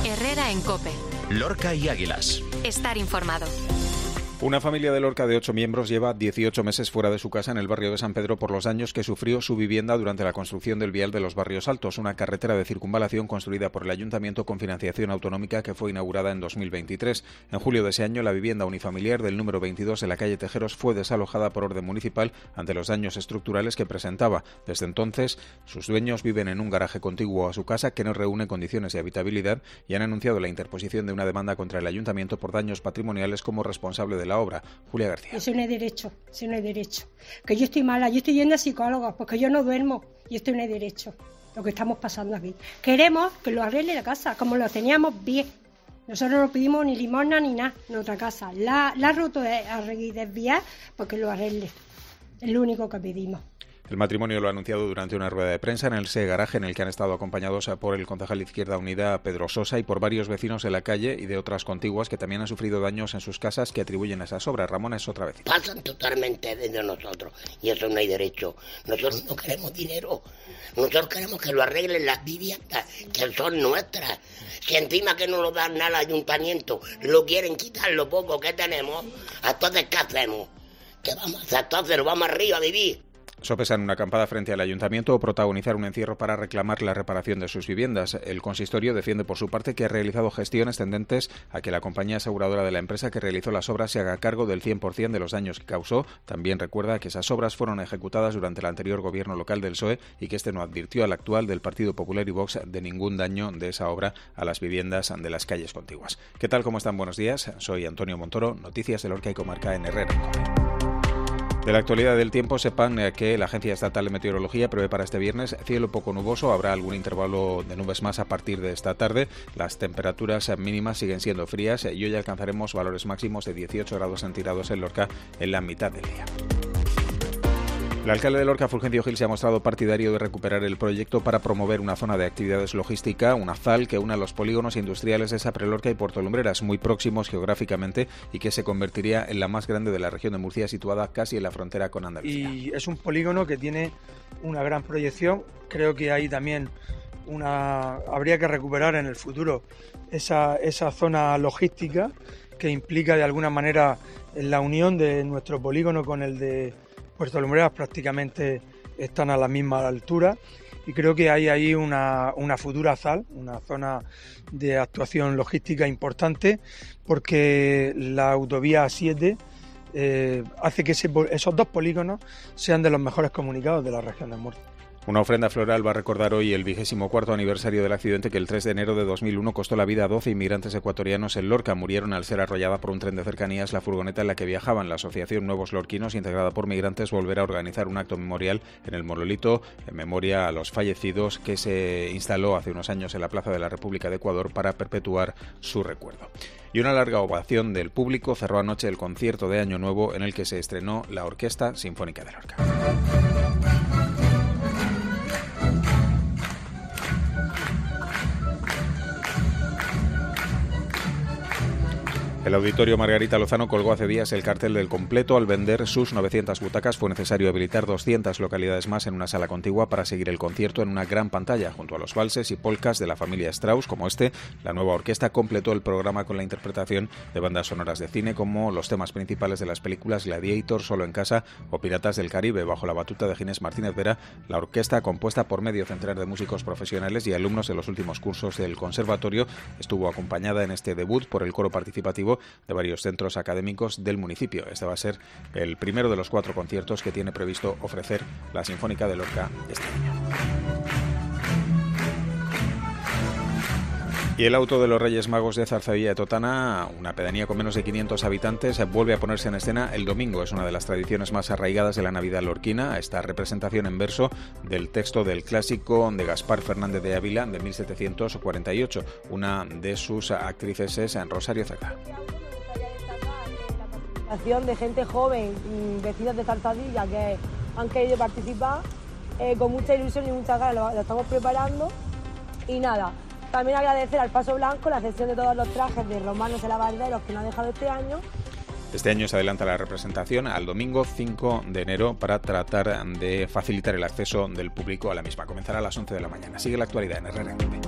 Herrera en COPE. Lorca y Águilas. Estar informado. Una familia de Lorca de 8 miembros lleva 18 meses fuera de su casa en el barrio de San Pedro por los daños que sufrió su vivienda durante la construcción del vial de los Barrios Altos, una carretera de circunvalación construida por el Ayuntamiento con financiación autonómica que fue inaugurada en 2023. En julio de ese año, la vivienda unifamiliar del número 22 de la calle Tejeros fue desalojada por orden municipal ante los daños estructurales que presentaba. Desde entonces, sus dueños viven en un garaje contiguo a su casa que no reúne condiciones de habitabilidad y han anunciado la interposición de una demanda contra el Ayuntamiento por daños patrimoniales como responsable de la obra. Julia García. Eso no es derecho, Que yo estoy mala, yo estoy yendo a psicólogos porque yo no duermo y esto no es derecho, lo que estamos pasando aquí. Queremos que lo arregle la casa, como lo teníamos bien. Nosotros no pedimos ni limosna ni nada en otra casa. La roto de desviar porque lo arregle. Es lo único que pedimos. El matrimonio lo ha anunciado durante una rueda de prensa en ese garaje en el que han estado acompañados por el concejal de Izquierda Unida, Pedro Sosa, y por varios vecinos de la calle y de otras contiguas que también han sufrido daños en sus casas que atribuyen a esas obras. Ramón es otra vez. Pasan totalmente de nosotros y eso no hay derecho. Nosotros no queremos dinero. Nosotros queremos que lo arreglen las viviendas, que son nuestras. Si encima que no lo dan nada al ayuntamiento, lo quieren quitar lo poco que tenemos, entonces ¿qué hacemos? ¿Qué vamos a hacer? Entonces nos vamos arriba a vivir. Sopesan una acampada frente al ayuntamiento o protagonizar un encierro para reclamar la reparación de sus viviendas. El consistorio defiende por su parte que ha realizado gestiones tendentes a que la compañía aseguradora de la empresa que realizó las obras se haga cargo del 100% de los daños que causó. También recuerda que esas obras fueron ejecutadas durante el anterior gobierno local del PSOE y que este no advirtió al actual del Partido Popular y Vox de ningún daño de esa obra a las viviendas de las calles contiguas. ¿Qué tal? ¿Cómo están? Buenos días. Soy Antonio Montoro. Noticias de Lorca y Comarca en Herrera. De la actualidad del tiempo, sepan que la Agencia Estatal de Meteorología prevé para este viernes cielo poco nuboso, habrá algún intervalo de nubes más a partir de esta tarde, las temperaturas mínimas siguen siendo frías y hoy alcanzaremos valores máximos de 18 grados centígrados en Lorca en la mitad del día. El alcalde de Lorca, Fulgencio Gil, se ha mostrado partidario de recuperar el proyecto para promover una zona de actividades logística, una ZAL, que una los polígonos industriales de Saprelorca y Puerto Lumbreras, muy próximos geográficamente y que se convertiría en la más grande de la región de Murcia, situada casi en la frontera con Andalucía. Y es un polígono que tiene una gran proyección. Creo que hay también habría que recuperar en el futuro esa zona logística que implica de alguna manera la unión de nuestro polígono con el de Puerto Lumbreras, prácticamente están a la misma altura y creo que hay ahí una futura ZAL, una zona de actuación logística importante porque la autovía 7 hace que esos dos polígonos sean de los mejores comunicados de la región de Murcia. Una ofrenda floral va a recordar hoy el 24º aniversario del accidente que el 3 de enero de 2001 costó la vida a 12 inmigrantes ecuatorianos en Lorca. Murieron al ser arrollada por un tren de cercanías la furgoneta en la que viajaban. La Asociación Nuevos Lorquinos, integrada por migrantes, volverá a organizar un acto memorial en el monolito en memoria a los fallecidos que se instaló hace unos años en la Plaza de la República de Ecuador para perpetuar su recuerdo. Y una larga ovación del público cerró anoche el concierto de Año Nuevo en el que se estrenó la Orquesta Sinfónica de Lorca. El Auditorio Margarita Lozano colgó hace días el cartel del completo. Al vender sus 900 butacas fue necesario habilitar 200 localidades más en una sala contigua para seguir el concierto en una gran pantalla. Junto a los valses y polcas de la familia Strauss, como la nueva orquesta completó el programa con la interpretación de bandas sonoras de cine como los temas principales de las películas Gladiator, Solo en casa o Piratas del Caribe. Bajo la batuta de Ginés Martínez Vera, la orquesta, compuesta por medio centenar de músicos profesionales y alumnos de los últimos cursos del conservatorio, estuvo acompañada en este debut por el coro participativo de varios centros académicos del municipio. Este va a ser el primero de los 4 conciertos que tiene previsto ofrecer la Sinfónica de Lorca este año. Y el auto de los Reyes Magos de Zarzavilla de Totana, una pedanía con menos de 500 habitantes, vuelve a ponerse en escena el domingo. Es una de las tradiciones más arraigadas de la Navidad lorquina. Esta representación en verso del texto del clásico de Gaspar Fernández de Ávila de 1748. Una de sus actrices es Rosario Cerda. De gente joven, vecinos de Zarzavilla que han querido participar con mucha ilusión y muchas ganas, lo estamos preparando y nada, también agradecer al Paso Blanco la cesión de todos los trajes de romanos y lavanderos que nos ha dejado este año. Este año se adelanta la representación al domingo 5 de enero para tratar de facilitar el acceso del público a la misma. Comenzará a las 11 de la mañana. Sigue la actualidad en Herrera en COPE.